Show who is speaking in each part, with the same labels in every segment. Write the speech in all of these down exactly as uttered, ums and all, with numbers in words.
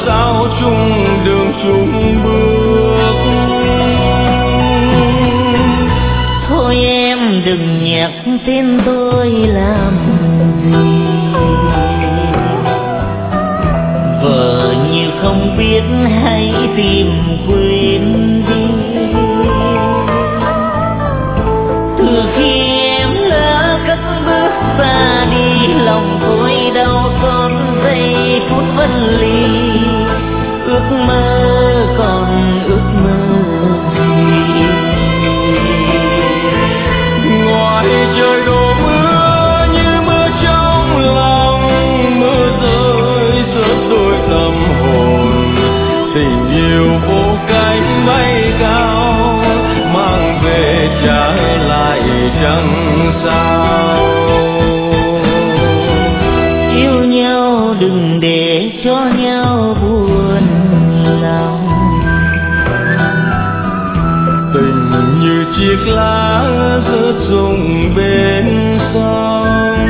Speaker 1: sao chung đường chung bước.
Speaker 2: Thôi em đừng nhắc tên tôi làm gì, vợ như không biết hãy tìm quên đi. Từ khi em lỡ cất bước xa đi, lòng tôi đau xót giây phút分ly. Ước mơ còn ước mơ gì,
Speaker 1: ngoài trời đổ mưa như mưa trong lòng, mưa rơi rớt đôi tâm hồn. Tình yêu vô cánh bay cao, mang về trả lại chẳng sao.
Speaker 2: yêu nhau đừng để cho nhau buồn lòng.
Speaker 1: Tình như chiếc lá rớt rụng bên sông.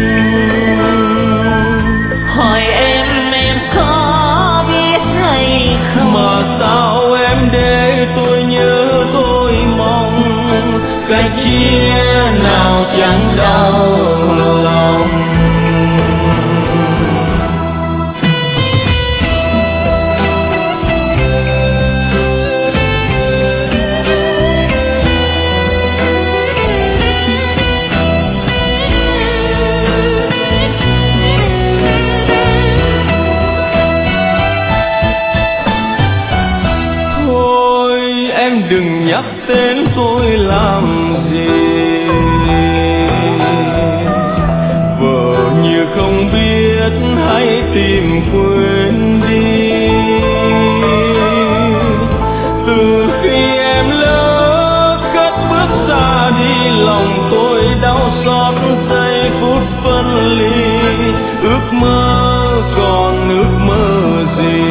Speaker 2: Hỏi em em có biết hay không,
Speaker 1: Mà sao em để tôi nhớ tôi mong, cách chia nào chẳng đau lòng. Đừng nhắc tên tôi làm gì, vợ như không biết hãy tìm quên đi. Từ khi em lỡ cất bước xa đi, lòng tôi đau xót giây phút phân ly. Ước mơ còn ước mơ gì,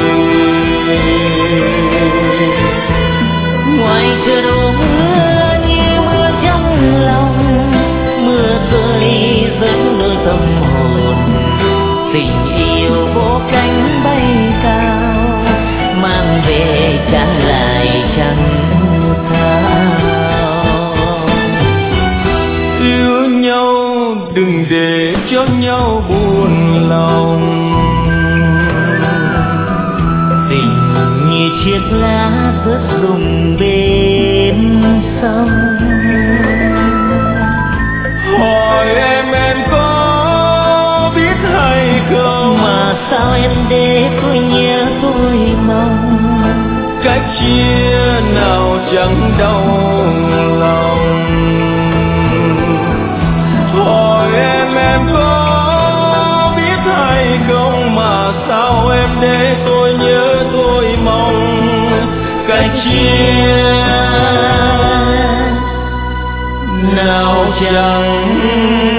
Speaker 2: ngoài trời đổ mưa như mưa trong lòng, mưa rơi dẫn đôi tâm hồn. Tình yêu vô cánh bay cao, mang về trả lại chẳng sao.
Speaker 1: Yêu nhau đừng để cho nhau buồn lòng.
Speaker 2: Như chiếc lá rớt rụng bên sông.
Speaker 1: Hỏi em em có biết hay không,
Speaker 2: mà sao em để tôi nhớ tôi mong,
Speaker 1: cách chia nào chẳng đau lòng. Hỏi em em có biết hay không, mà sao em để tôi nhớ tôi mong, cách chia nào chẳng